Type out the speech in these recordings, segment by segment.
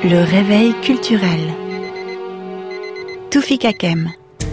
Le réveil culturel. Toufik Hakem.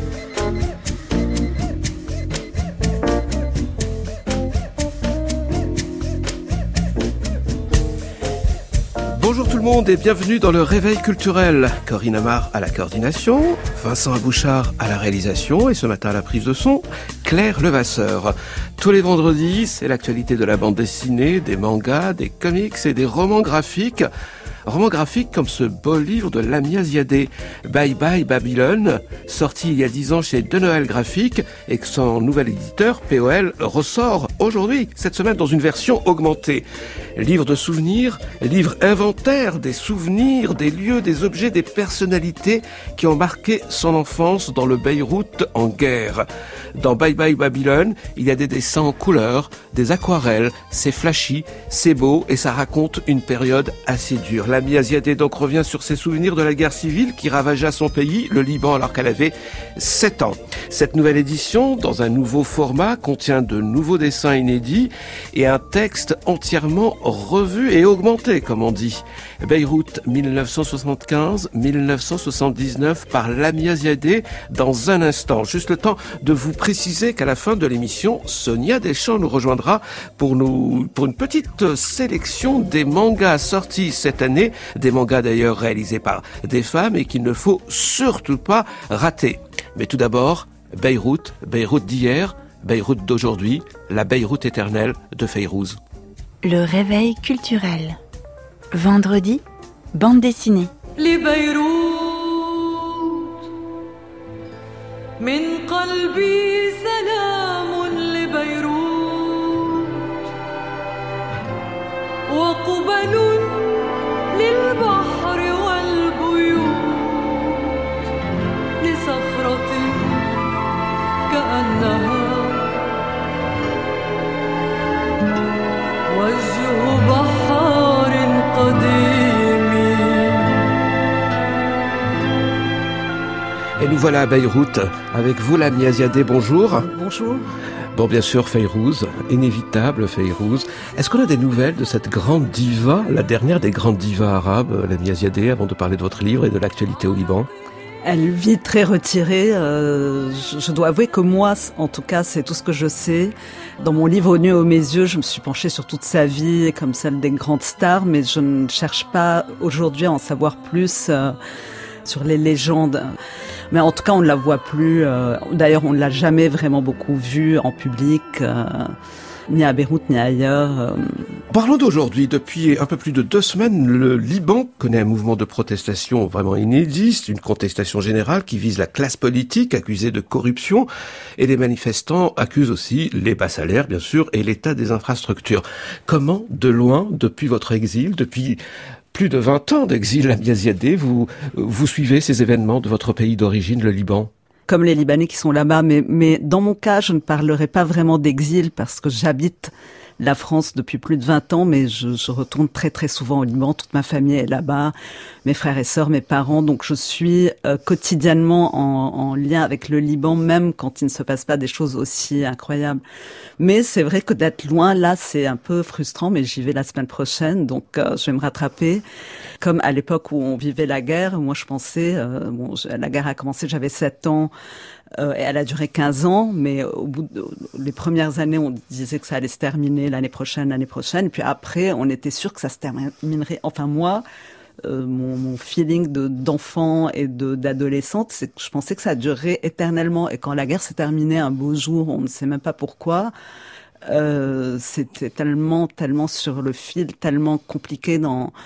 Bonjour tout le monde et bienvenue dans le réveil culturel. Corinne Amar à la coordination, Vincent Abouchard à la réalisation et ce matin à la prise de son, Claire Levasseur. Tous les vendredis, c'est l'actualité de la bande dessinée, des mangas, des comics et des romans graphiques. Roman graphique comme ce beau livre de Lamia Ziadé, Bye Bye Babylone, sorti il y a 10 ans chez De Noël Graphique et que son nouvel éditeur, POL, ressort aujourd'hui, cette semaine, dans une version augmentée. Livre de souvenirs, livre inventaire des souvenirs, des lieux, des objets, des personnalités qui ont marqué son enfance dans le Beyrouth en guerre. Dans Bye Bye Babylone, il y a des dessins en couleur, des aquarelles, c'est flashy, c'est beau et ça raconte une période assez dure. Lamia Ziadé donc revient sur ses souvenirs de la guerre civile qui ravagea son pays, le Liban, alors qu'elle avait 7 ans. Cette nouvelle édition, dans un nouveau format, contient de nouveaux dessins inédits et un texte entièrement revu et augmenté, comme on dit. Beyrouth 1975-1979 par Lamia Ziadé dans un instant. Juste le temps de vous préciser qu'à la fin de l'émission, Sonia Deschamps nous rejoindra pour une petite sélection des mangas sortis cette année, des mangas d'ailleurs réalisés par des femmes et qu'il ne faut surtout pas rater. Mais tout d'abord, Beyrouth d'hier, Beyrouth d'aujourd'hui, la Beyrouth éternelle de Fayrouz. Le réveil culturel. Vendredi, bande dessinée. Les Beyrouth, min qalbi salamun li Beyrouth, wa qubalun lil bahri wal buyut, li sakhratin ka'annaha وجه بحار قديم. Et nous voilà à Beyrouth, avec vous Lamia Ziadé, bonjour. Bonjour. Bon, bien sûr, Fayrouz, inévitable Fayrouz. Est-ce qu'on a des nouvelles de cette grande diva, la dernière des grandes divas arabes, Lamia Ziadé, avant de parler de votre livre et de l'actualité au Liban ? Elle vit très retirée. Je dois avouer que moi, en tout cas, c'est tout ce que je sais. Dans mon livre Au nu aux mes yeux, je me suis penchée sur toute sa vie, comme celle des grandes stars, mais je ne cherche pas aujourd'hui à en savoir plus sur les légendes. Mais en tout cas, on ne la voit plus. D'ailleurs, on ne l'a jamais vraiment beaucoup vue en public, ni à Beyrouth, ni ailleurs. Parlons d'aujourd'hui. Depuis un peu plus de 2 semaines, le Liban connaît un mouvement de protestation vraiment inédit, une contestation générale qui vise la classe politique accusée de corruption et les manifestants accusent aussi les bas salaires, bien sûr, et l'état des infrastructures. Comment, de loin, depuis votre exil, depuis plus de 20 ans d'exil, Lamia Ziadé, vous suivez ces événements de votre pays d'origine, le Liban ? Comme les Libanais qui sont là-bas, mais dans mon cas, je ne parlerai pas vraiment d'exil parce que j'habite la France depuis plus de 20 ans, mais je retourne très très souvent au Liban. Toute ma famille est là-bas, mes frères et sœurs, mes parents. Donc je suis quotidiennement en lien avec le Liban, même quand il ne se passe pas des choses aussi incroyables. Mais c'est vrai que d'être loin, là, c'est un peu frustrant, mais j'y vais la semaine prochaine, donc je vais me rattraper. Comme à l'époque où on vivait la guerre, moi je pensais, la guerre a commencé, j'avais 7 ans, et elle a duré 15 ans, mais au bout les premières années, on disait que ça allait se terminer l'année prochaine, et puis après, on était sûr que ça se terminerait. Enfin moi, mon feeling d'enfant et d'adolescente, c'est que je pensais que ça durerait éternellement, et quand la guerre s'est terminée un beau jour, on ne sait même pas pourquoi, c'était tellement sur le fil, tellement compliqué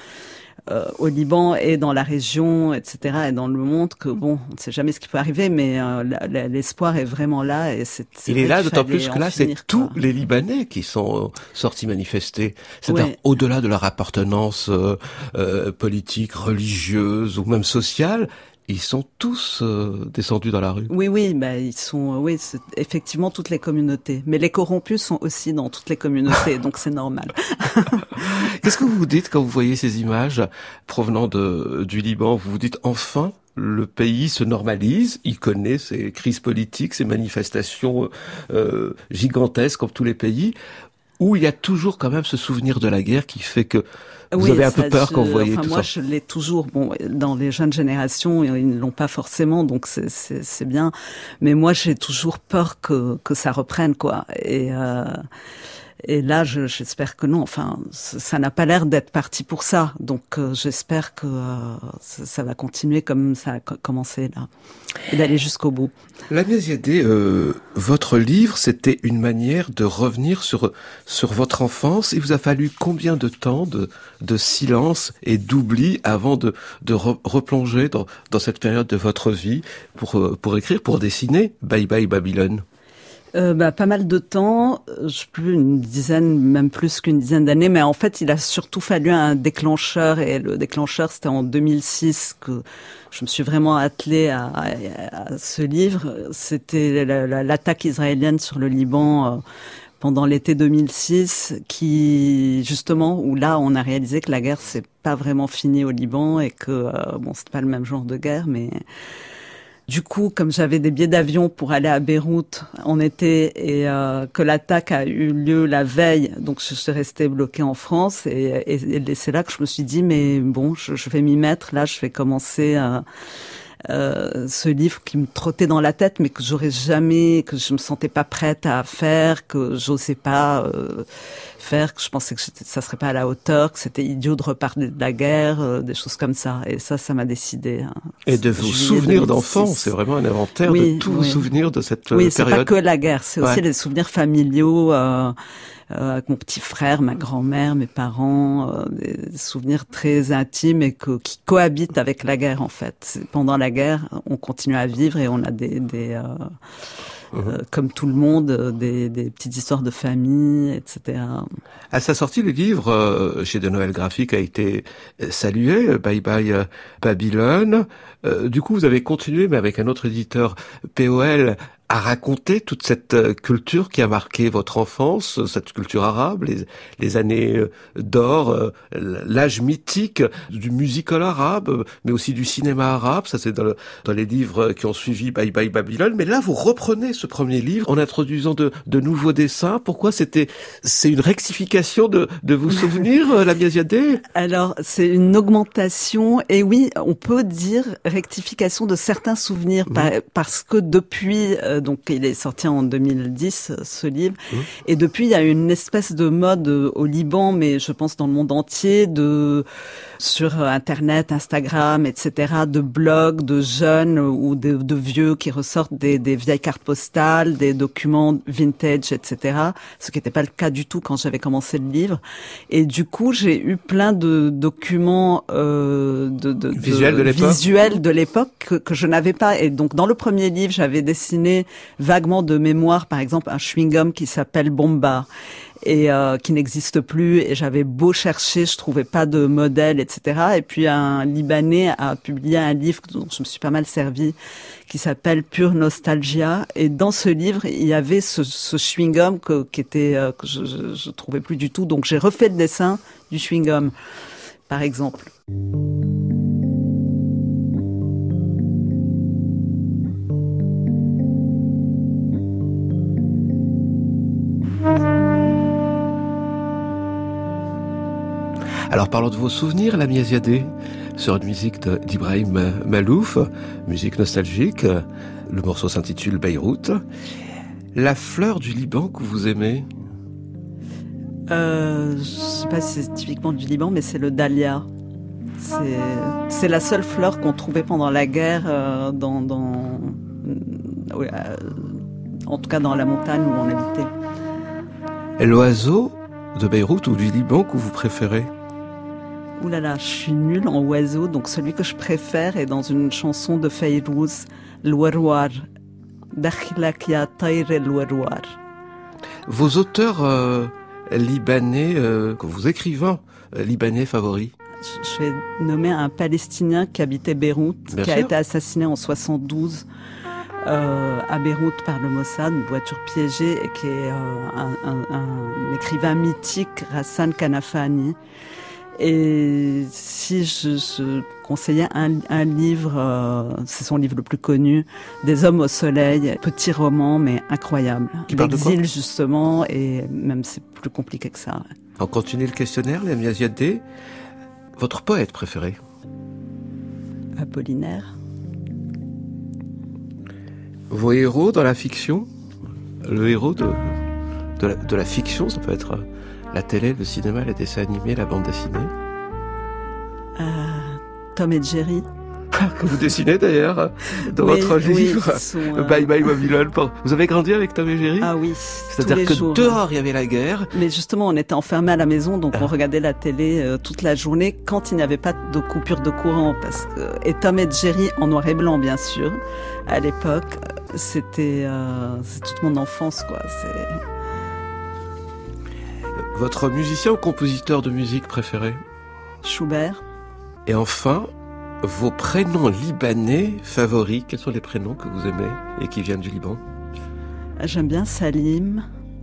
au Liban et dans la région, etc., et dans le monde, que bon, on ne sait jamais ce qui peut arriver, mais l'espoir est vraiment là. Et il est là, d'autant plus que là, c'est tous les Libanais qui sont sortis manifester. C'est-à-dire, au-delà de leur appartenance politique, religieuse ou même sociale, ils sont tous descendus dans la rue. Oui, ils sont, c'est effectivement toutes les communautés. Mais les corrompus sont aussi dans toutes les communautés, donc c'est normal. Qu'est-ce que vous vous dites quand vous voyez ces images provenant du Liban ? Vous vous dites enfin, le pays se normalise, il connaît ses crises politiques, ses manifestations gigantesques comme tous les pays. Ou il y a toujours quand même ce souvenir de la guerre qui fait que vous avez un peu peur quand vous voyez tout moi, ça. je l'ai toujours. Bon, dans les jeunes générations, ils ne l'ont pas forcément, donc c'est bien. Mais moi, j'ai toujours peur que ça reprenne, quoi. Et là, j'espère que non. Enfin, ça n'a pas l'air d'être parti pour ça. Donc, j'espère que ça va continuer comme ça a commencé là, et d'aller jusqu'au bout. Lamia Ziadé, votre livre, c'était une manière de revenir sur votre enfance. Il vous a fallu combien de temps de silence et d'oubli avant de replonger dans cette période de votre vie pour écrire, pour dessiner Bye Bye Babylone? Pas mal de temps, plus une dizaine, même plus qu'une dizaine d'années, mais en fait, il a surtout fallu un déclencheur, et le déclencheur, c'était en 2006 que je me suis vraiment attelée à ce livre. C'était l'attaque israélienne sur le Liban pendant l'été 2006, qui, justement, où là, on a réalisé que la guerre, c'est pas vraiment fini au Liban, et que, bon, c'est pas le même genre de guerre, mais... Du coup, comme j'avais des billets d'avion pour aller à Beyrouth en été et que l'attaque a eu lieu la veille, donc je suis restée bloquée en France et c'est là que je me suis dit mais bon, je vais m'y mettre. Là, je vais commencer ce livre qui me trottait dans la tête, mais que que je me sentais pas prête à faire, que j'osais pas faire, que je pensais que ça serait pas à la hauteur, que c'était idiot de reparler de la guerre, des choses comme ça. Et ça m'a décidé. Et de vos souvenirs d'enfants, c'est vraiment un inventaire de tous vos souvenirs de cette période. Oui, c'est pas que la guerre, c'est aussi les souvenirs familiaux. Avec mon petit frère, ma grand-mère, mes parents, des souvenirs très intimes et qui cohabitent avec la guerre en fait. Pendant la guerre, on continue à vivre et on a comme tout le monde, des petites histoires de famille, etc. À sa sortie, le livre chez De Noël Graphique a été salué, Bye Bye Babylone. Du coup, vous avez continué, mais avec un autre éditeur, POL, à raconter toute cette culture qui a marqué votre enfance, cette culture arabe, les années d'or, l'âge mythique du musical arabe, mais aussi du cinéma arabe. Ça, c'est dans les livres qui ont suivi Bye Bye Babylone. Mais là, vous reprenez ce premier livre en introduisant de nouveaux dessins. Pourquoi c'est une rectification de vos souvenirs, Lamia Ziadé? Alors, c'est une augmentation, et oui, on peut dire rectification de certains souvenirs, parce que depuis... donc il est sorti en 2010 ce livre et depuis il y a une espèce de mode au Liban, mais je pense dans le monde entier, sur Internet, Instagram, etc., de blogs de jeunes ou de vieux qui ressortent des vieilles cartes postales, des documents vintage, etc., ce qui n'était pas le cas du tout quand j'avais commencé le livre. Et du coup j'ai eu plein de documents visuels de l'époque que je n'avais pas. Et donc dans le premier livre j'avais dessiné vaguement de mémoire, par exemple, un chewing-gum qui s'appelle Bomba et qui n'existe plus. Et j'avais beau chercher, je trouvais pas de modèle, etc. Et puis un Libanais a publié un livre dont je me suis pas mal servi, qui s'appelle Pure Nostalgia. Et dans ce livre, il y avait ce chewing-gum que je trouvais plus du tout. Donc j'ai refait le dessin du chewing-gum, par exemple. Alors parlons de vos souvenirs, Lamia Ziadé, sur une musique d'Ibrahim Malouf, musique nostalgique. Le morceau s'intitule Beyrouth. La fleur du Liban que vous aimez? Je sais pas si c'est typiquement du Liban, mais c'est le dahlia. C'est la seule fleur qu'on trouvait pendant la guerre en tout cas dans la montagne où on habitait. L'oiseau de Beyrouth ou du Liban que vous préférez? Ouh là là, je suis nulle en oiseaux, donc celui que je préfère est dans une chanson de Fayrouz, L'Warwar. Dakhilak ya tayr al-warwar. Vos auteurs libanais, vos écrivains libanais favoris? Je vais nommer un Palestinien qui habitait Beyrouth, qui a été assassiné en 72 à Beyrouth par le Mossad, une voiture piégée, et qui est un écrivain mythique, Hassan Kanafani. Et si je conseillais un livre, c'est son livre le plus connu, Des hommes au soleil, petit roman mais incroyable. Qui parle de quoi ? L'exil justement, et même c'est plus compliqué que ça. On continue le questionnaire, Lamia Ziadé. Votre poète préféré ? Apollinaire. Vos héros dans la fiction ? Le héros de la fiction, ça peut être la télé, le cinéma, les dessins animés, la bande dessinée. Tom et Jerry. Que vous dessinez d'ailleurs dans votre livre, Bye Bye Babylone. Vous avez grandi avec Tom et Jerry ? Ah oui. C'est-à-dire que jours, dehors il y avait la guerre. Mais justement, on était enfermés à la maison, donc on regardait la télé toute la journée quand il n'y avait pas de coupure de courant. Et Tom et Jerry en noir et blanc, bien sûr. À l'époque, c'est toute mon enfance, quoi. Votre musicien ou compositeur de musique préféré ? Schubert. Et enfin, vos prénoms libanais favoris, quels sont les prénoms que vous aimez et qui viennent du Liban ? J'aime bien Salim,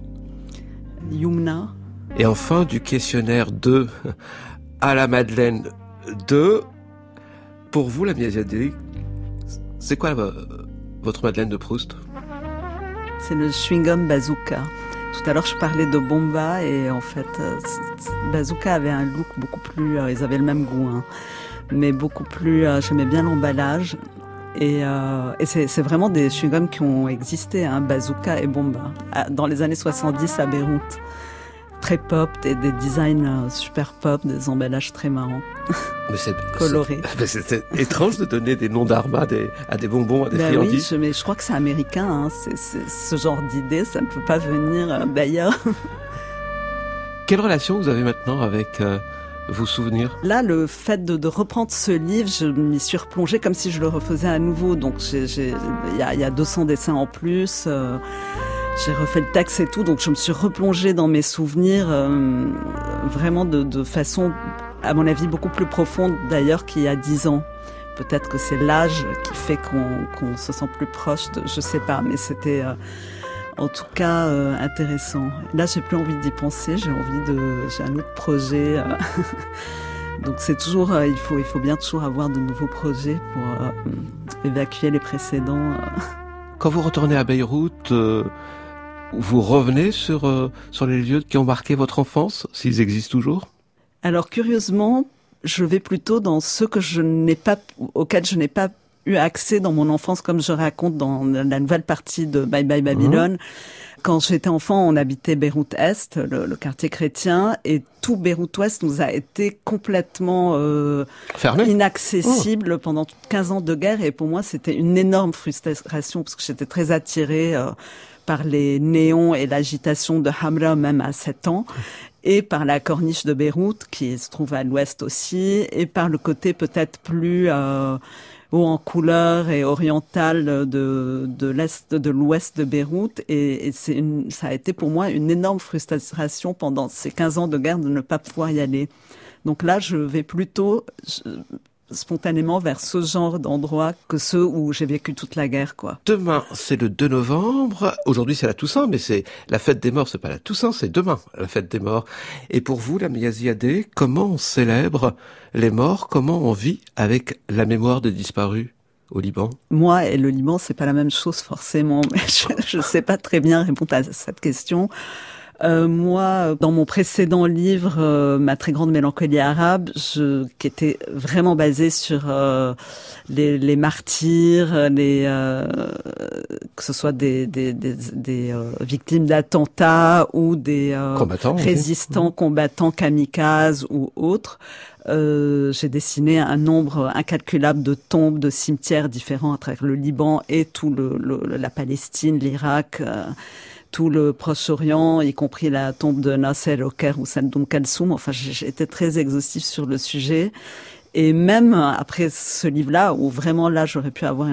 Youmna. Et enfin, du questionnaire 2 à la Madeleine 2, pour vous, Lamia Ziadé, c'est quoi votre Madeleine de Proust ? C'est le chewing-gum Bazooka. Tout à l'heure, je parlais de Bomba et en fait, Bazooka avait un look beaucoup plus... ils avaient le même goût, hein, mais beaucoup plus... j'aimais bien l'emballage. Et c'est vraiment des chewing-gums qui ont existé, hein, Bazooka et Bomba, dans les années 70 à Beyrouth. Très pop, des designs super pop, des emballages très marrants. Mais colorés. C'est étrange de donner des noms d'armes à des bonbons, à des friandises. Oui, mais je crois que c'est américain, hein. C'est ce genre d'idée, ça ne peut pas venir d'ailleurs. Quelle relation vous avez maintenant avec vos souvenirs ? Là, le fait de reprendre ce livre, je m'y suis replongée comme si je le refaisais à nouveau. Donc, il y a 200 dessins en plus. J'ai refait le texte et tout, donc je me suis replongée dans mes souvenirs vraiment de façon, à mon avis, beaucoup plus profonde d'ailleurs qu'il y a 10 ans. Peut-être que c'est l'âge qui fait qu'on se sent plus proche, je sais pas, mais c'était en tout cas intéressant. Là, j'ai plus envie d'y penser, j'ai un autre projet. Donc c'est toujours, il faut bien toujours avoir de nouveaux projets pour évacuer les précédents. Quand vous retournez à Beyrouth, vous revenez sur les lieux qui ont marqué votre enfance, s'ils existent toujours ? Alors curieusement, je vais plutôt dans ceux auxquels je n'ai pas eu accès dans mon enfance, comme je raconte dans la nouvelle partie de Bye Bye Babylone. Quand j'étais enfant, on habitait Beyrouth-Est, le quartier chrétien, et tout Beyrouth-Ouest nous a été complètement inaccessible pendant 15 ans de guerre. Et pour moi, c'était une énorme frustration, parce que j'étais très attirée par les néons et l'agitation de Hamra, même à 7 ans, et par la corniche de Beyrouth, qui se trouve à l'ouest aussi, et par le côté peut-être plus haut en couleur et oriental de l'ouest de Beyrouth. Et ça a été pour moi une énorme frustration pendant ces 15 ans de guerre de ne pas pouvoir y aller. Donc là, je vais plutôt spontanément vers ce genre d'endroits que ceux où j'ai vécu toute la guerre, quoi. Demain, c'est le 2 novembre. Aujourd'hui, c'est la Toussaint, mais c'est la fête des morts, c'est pas la Toussaint, c'est demain, la fête des morts. Et pour vous, Lamia Ziadé, comment on célèbre les morts? Comment on vit avec la mémoire des disparus au Liban? Moi et le Liban, c'est pas la même chose, forcément. Je sais pas très bien répondre à cette question. Moi, dans mon précédent livre, Ma très grande mélancolie arabe, qui était vraiment basé sur les martyrs, que ce soit des victimes d'attentats ou des résistants, combattants, kamikazes ou autres. J'ai dessiné un nombre incalculable de tombes, de cimetières différents à travers le Liban et tout la Palestine, l'Irak, tout le Proche-Orient, y compris la tombe de Nasser au Caire ou celle d'Oum Kalsoum. Enfin, j'ai été très exhaustif sur le sujet. Et même après ce livre-là, où vraiment là, j'aurais pu avoir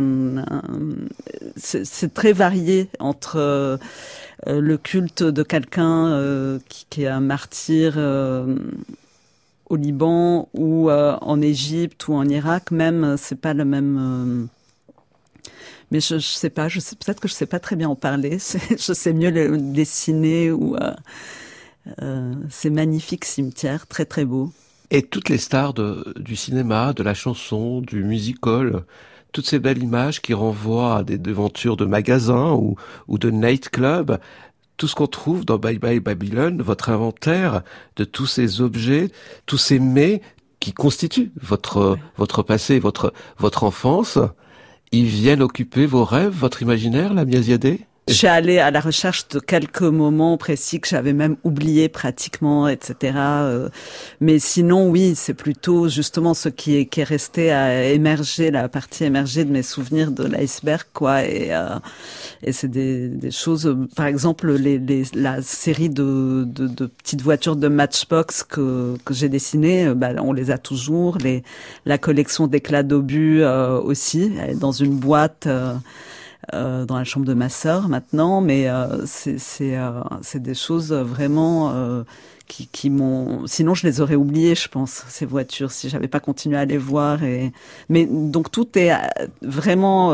c'est très varié entre le culte de quelqu'un qui est un martyr au Liban ou en Égypte ou en Irak, même, c'est pas le même... Mais je sais pas, peut-être que je sais pas très bien en parler. Je sais mieux le dessiner ou ces magnifiques cimetières, très très beaux. Et toutes les stars du cinéma, de la chanson, du musical, toutes ces belles images qui renvoient à des devantures de magasins ou de nightclubs, tout ce qu'on trouve dans Bye Bye Babylone, votre inventaire de tous ces objets, tous ces mets qui constituent votre passé, votre enfance, ils viennent occuper vos rêves, votre imaginaire, Lamia Ziadé? Je suis allée à la recherche de quelques moments précis que j'avais même oubliés pratiquement, etc. Mais sinon, oui, c'est plutôt justement ce qui est resté à émerger, la partie émergée de mes souvenirs de l'iceberg, quoi. Et c'est des choses, par exemple, la série de petites voitures de Matchbox que j'ai dessinées, on les a toujours. La collection d'éclats d'obus aussi, elle est dans une boîte. Dans la chambre de ma sœur maintenant, mais c'est des choses vraiment qui m'ont. Sinon, je les aurais oubliées, je pense, ces voitures, si j'avais pas continué à les voir. Mais donc tout est vraiment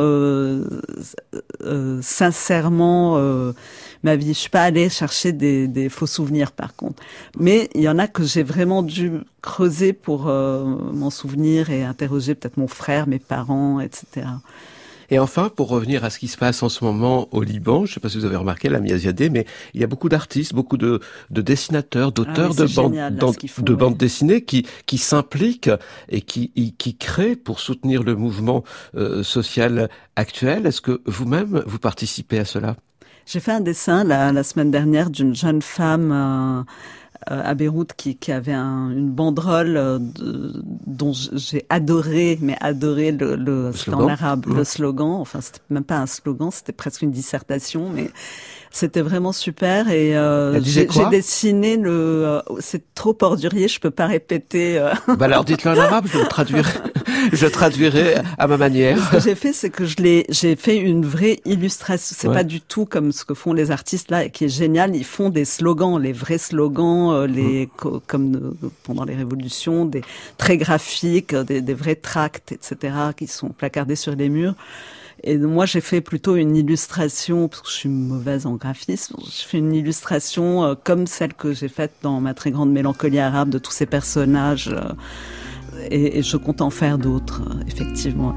sincèrement ma vie. Je suis pas allée chercher des faux souvenirs, par contre. Mais il y en a que j'ai vraiment dû creuser pour m'en souvenir et interroger peut-être mon frère, mes parents, etc. Et enfin, pour revenir à ce qui se passe en ce moment au Liban, je ne sais pas si vous avez remarqué, Lamia Ziadé, mais il y a beaucoup d'artistes, beaucoup de dessinateurs, d'auteurs de bandes dessinées qui s'impliquent et qui créent pour soutenir le mouvement social actuel. Est-ce que vous-même, vous participez à cela? J'ai fait un dessin la semaine dernière d'une jeune femme à Beyrouth qui avait une banderole dont j'ai adoré le slogan. En arabe, le slogan. Enfin, c'était même pas un slogan, c'était presque une dissertation, mais c'était vraiment super. Et j'ai dessiné c'est trop ordurier, je peux pas répéter. Alors dites-le en arabe, je traduirai à ma manière. Ce que j'ai fait, c'est que j'ai fait une vraie illustration. C'est pas du tout comme ce que font les artistes là, qui est génial. Ils font des slogans, les vrais slogans, comme pendant les révolutions, des très graphiques, des vrais tracts, etc., qui sont placardés sur les murs. Et moi, j'ai fait plutôt une illustration, parce que je suis mauvaise en graphisme, je fais une illustration comme celle que j'ai faite dans Ma très grande mélancolie arabe, de tous ces personnages, et je compte en faire d'autres, effectivement.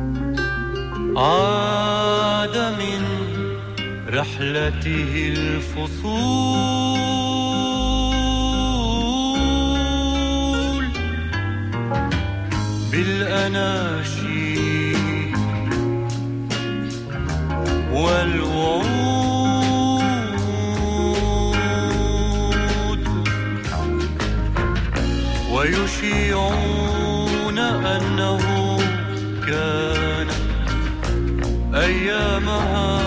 والوعود ويشيعون أنه كان أيامها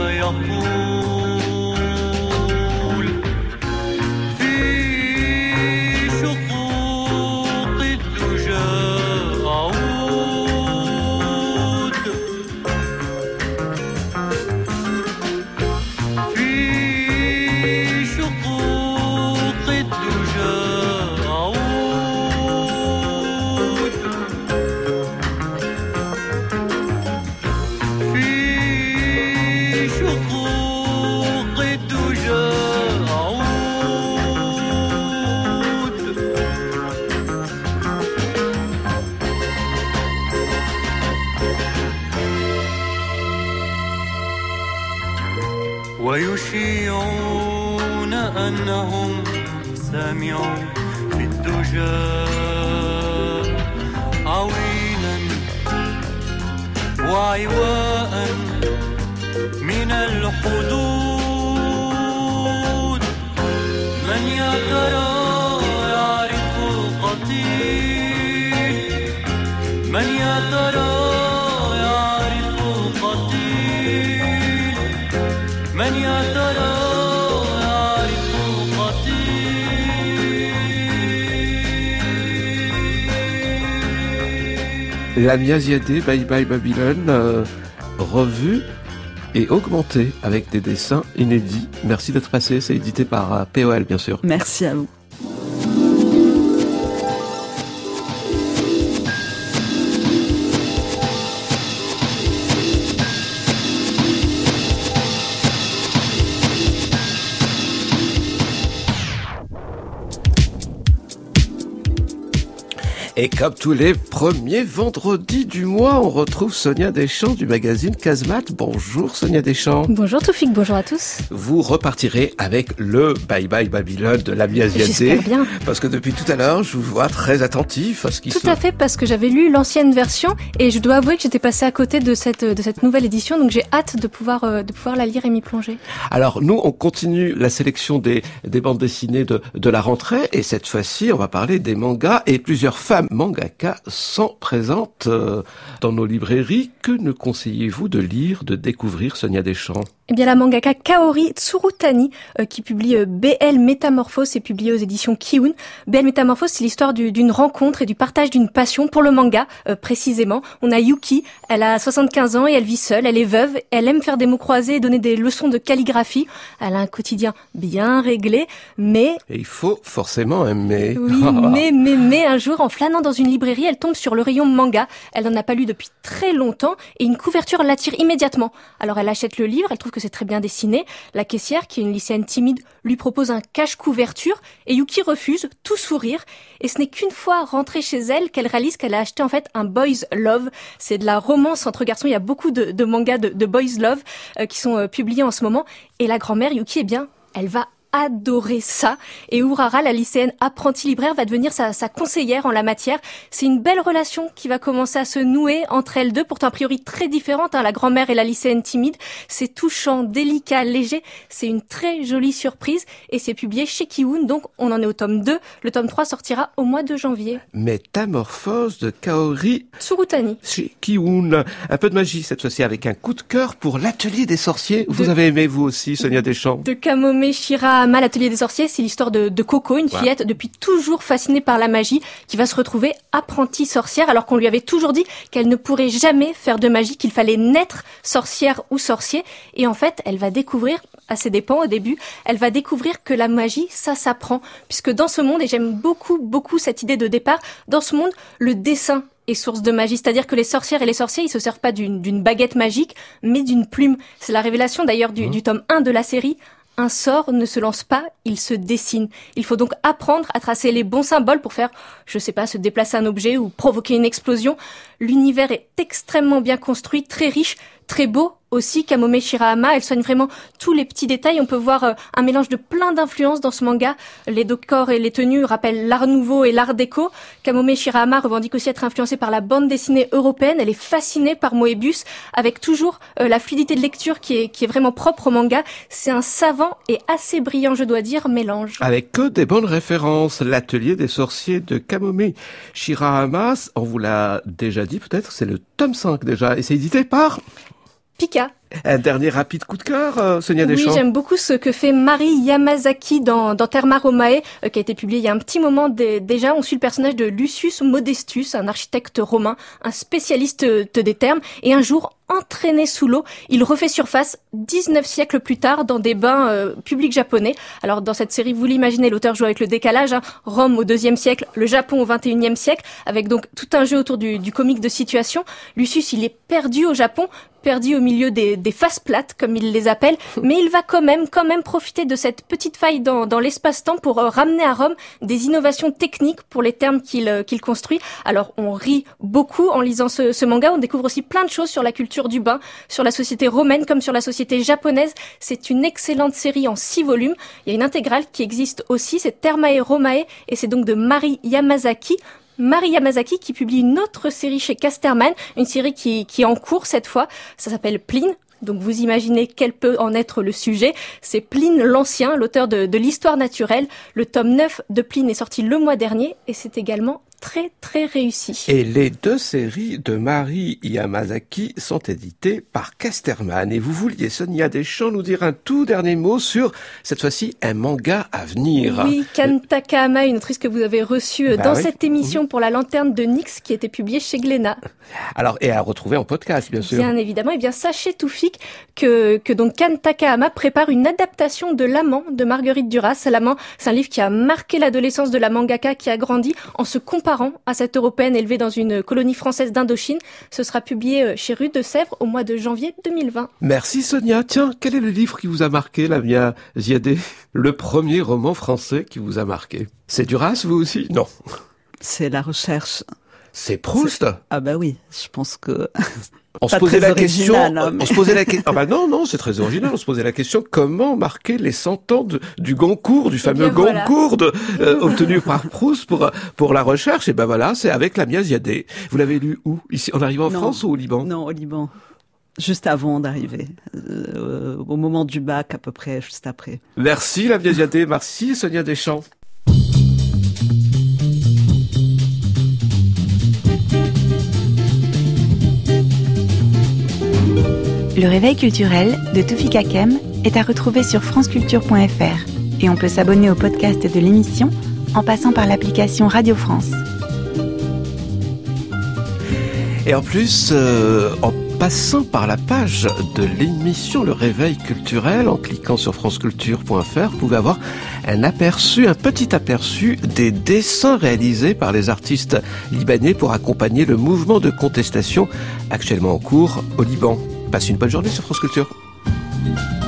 يقول في شقوق الدجى ويشيعون أنهم سمعوا في الدجى عويلا وعواء من الحدود من يا ترى يعرف القتيل من يا ترى يعرف القتيل من يا ترى يعرف القتيل. Lamia Ziadé, Bye Bye Babylone, revue et augmentée avec des dessins inédits. Merci d'être passé, c'est édité par POL bien sûr. Merci à vous. Et comme tous les premiers vendredis du mois, on retrouve Sonia Deschamps du magazine Casemate. Bonjour Sonia Deschamps. Bonjour Toufik, bonjour à tous. Vous repartirez avec le Bye Bye Babylone de Lamia Ziadé. J'espère bien. Parce que depuis tout à l'heure, je vous vois très attentif à ce qui Tout à fait, parce que j'avais lu l'ancienne version et je dois avouer que j'étais passée à côté de cette nouvelle édition, donc j'ai hâte de pouvoir la lire et m'y plonger. Alors nous, on continue la sélection des bandes dessinées de la rentrée et cette fois-ci, on va parler des mangas et plusieurs femmes mangaka sont présentes dans nos librairies. Que nous conseillez-vous de lire, de découvrir, Sonia Deschamps? Eh bien, la mangaka Kaori Tsurutani, qui publie BL Métamorphose, est publié aux éditions Kiun. BL Métamorphose, c'est l'histoire d'une rencontre et du partage d'une passion pour le manga, précisément. On a Yuki, elle a 75 ans et elle vit seule, elle est veuve, elle aime faire des mots croisés et donner des leçons de calligraphie. Elle a un quotidien bien réglé, mais... Et il faut forcément aimer. Oui, mais un jour, en flânant dans une librairie, elle tombe sur le rayon manga. Elle n'en a pas lu depuis très longtemps et une couverture l'attire immédiatement. Alors elle achète le livre, elle trouve que c'est très bien dessiné. La caissière, qui est une lycéenne timide, lui propose un cache-couverture et Yuki refuse, tout sourire. Et ce n'est qu'une fois rentrée chez elle qu'elle réalise qu'elle a acheté en fait un boys love. C'est de la romance entre garçons. Il y a beaucoup de mangas de boys love qui sont publiés en ce moment. Et la grand-mère Yuki, eh bien, elle va adorer ça. Et Urara, la lycéenne apprentie libraire, va devenir sa conseillère en la matière. C'est une belle relation qui va commencer à se nouer entre elles deux, pourtant a priori très différentes, la grand-mère et la lycéenne timide. C'est touchant, délicat, léger. C'est une très jolie surprise et c'est publié chez Kiun, donc on en est au tome 2. Le tome 3 sortira au mois de janvier. Métamorphose de Kaori Tsurutani. Chez Kiun. Un peu de magie cette fois-ci avec un coup de cœur pour l'atelier des sorciers. Vous avez aimé vous aussi, Sonia Deschamps? De Kamome Shirahama, l'atelier des sorciers, c'est l'histoire de Coco, une fillette depuis toujours fascinée par la magie, qui va se retrouver apprentie sorcière alors qu'on lui avait toujours dit qu'elle ne pourrait jamais faire de magie, qu'il fallait naître sorcière ou sorcier. Et en fait, elle va découvrir, à ses dépens au début, elle va découvrir que la magie, ça s'apprend. Puisque dans ce monde, et j'aime beaucoup cette idée de départ, dans ce monde, le dessin est source de magie, c'est-à-dire que les sorcières et les sorciers, ils se servent pas d'une baguette magique, mais d'une plume. C'est la révélation d'ailleurs du tome 1 de la série. Un sort ne se lance pas, il se dessine. Il faut donc apprendre à tracer les bons symboles pour faire, je sais pas, se déplacer un objet ou provoquer une explosion. L'univers est extrêmement bien construit, très riche, très beau. Aussi, Kamome Shirahama, elle soigne vraiment tous les petits détails. On peut voir un mélange de plein d'influences dans ce manga. Les décors et les tenues rappellent l'art nouveau et l'art déco. Kamome Shirahama revendique aussi être influencée par la bande dessinée européenne. Elle est fascinée par Moebius, avec toujours la fluidité de lecture qui est vraiment propre au manga. C'est un savant et assez brillant, je dois dire, mélange. Avec que des bonnes références. L'atelier des sorciers de Kamome Shirahama, on vous l'a déjà dit peut-être, c'est le tome 5 déjà, et c'est édité par... Pika. Un dernier rapide coup de cœur, Sonia Deschamps. Oui, j'aime beaucoup ce que fait Mari Yamazaki dans Terma Romae, qui a été publié il y a un petit moment déjà. On suit le personnage de Lucius Modestus, un architecte romain, un spécialiste des termes, et un jour, entraîné sous l'eau, il refait surface 19 siècles plus tard dans des bains publics japonais. Alors dans cette série, vous l'imaginez, l'auteur joue avec le décalage, Rome au 2e siècle, le Japon au 21e siècle, avec donc tout un jeu autour du comique de situation. Lucius, il est perdu au Japon, perdu au milieu des faces plates, comme il les appelle, mais il va quand même profiter de cette petite faille dans l'espace-temps pour ramener à Rome des innovations techniques pour les termes qu'il construit. Alors on rit beaucoup en lisant ce manga, on découvre aussi plein de choses sur la culture du bain, sur la société romaine comme sur la société japonaise. C'est une excellente série en 6 volumes. Il y a une intégrale qui existe aussi, c'est Termae Romae, et c'est donc de Mari Yamazaki. Mari Yamazaki qui publie une autre série chez Casterman, une série qui est en cours cette fois. Ça s'appelle Pline. Donc vous imaginez quel peut en être le sujet. C'est Pline l'Ancien, l'auteur de l'histoire naturelle. Le tome 9 de Pline est sorti le mois dernier et c'est également très réussi. Et les 2 séries de Mari Yamazaki sont éditées par Casterman. Et vous vouliez, Sonia Deschamps, nous dire un tout dernier mot sur, cette fois-ci, un manga à venir. Oui, Kan Takahama, une autrice que vous avez reçue dans cette émission pour La Lanterne de Nyx, qui était publiée chez Glénat. Alors, et à retrouver en podcast, bien sûr. Bien évidemment. Eh bien, sachez, Toufik, que donc Kan Takahama prépare une adaptation de L'Amant de Marguerite Duras. L'Amant, c'est un livre qui a marqué l'adolescence de la mangaka qui a grandi en se comparant à cette européenne élevée dans une colonie française d'Indochine. Ce sera publié chez Rue de Sèvres au mois de janvier 2020. Merci Sonia. Tiens, quel est le livre qui vous a marqué, Lamia Ziadé? Le premier roman français qui vous a marqué? C'est Duras, vous aussi? Non. C'est la recherche. C'est Proust. Ah bah oui, je pense que... On se Pas posait très la question. original, hein, mais- On se posait la question. Ah bah non, c'est très original. On se posait la question comment marquer les 100 ans du Goncourt, du fameux bien voilà. Goncourt obtenu par Proust pour la recherche. Et ben voilà, c'est avec Lamia Ziadé. Vous l'avez lu où? Ici, en arrivant en Non. France ou au Liban? Non, au Liban. Juste avant d'arriver. Au moment du bac, à peu près, juste après. Merci Lamia Ziadé, merci Sonia Deschamps. Le réveil culturel de Toufik Hakem est à retrouver sur franceculture.fr et on peut s'abonner au podcast de l'émission en passant par l'application Radio France. Et en plus, en passant par la page de l'émission Le Réveil Culturel, en cliquant sur franceculture.fr, vous pouvez avoir un petit aperçu des dessins réalisés par les artistes libanais pour accompagner le mouvement de contestation actuellement en cours au Liban. Passez une bonne journée sur France Culture.